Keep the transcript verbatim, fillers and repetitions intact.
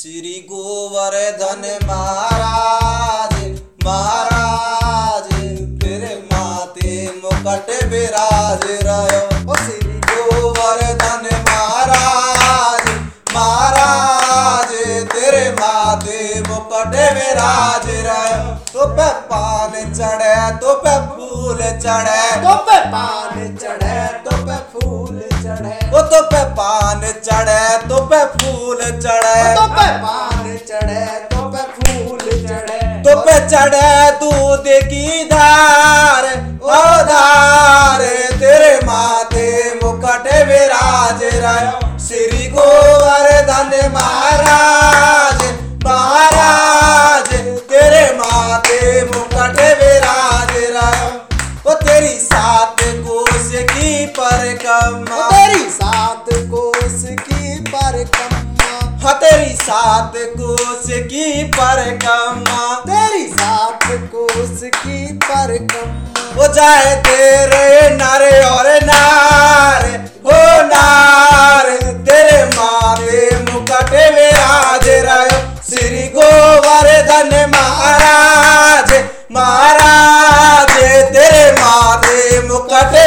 श्री गोवर्धन महाराज महाराज तेरे माथे मुकुट विराज रहो। श्री गोवर्धन महाराज महाराज तेरे माथे मुकुट विराज रहो। तो पे पान चढ़े तो पे फूल चढ़े तो पे पान चढ़े तो पे फूल चढ़े वो तो पे पान चढ़े तो पे फूल चढ़े तो पे पान चढ़े तो पे फूल चढ़े तो पे चढ़े दूध की धार ओ धार तेरे माथे मुकुट विराज रहो। श्री गोवर्धन महाराज महाराज तेरे माथे मुकुट विराज रहो। वो तेरी सात कोस की परिक्रमा तेरी सात कोस की परिक्रमा हाँ तेरी सात कोस की परिक्रमा तेरी सात कोस की परिक्रमा वो जाए तेरे नर और नार हो नार तेरे माथे मुकुट विराज रहो। श्री गोवर्धन महाराज महाराज तेरे माथे मुकुट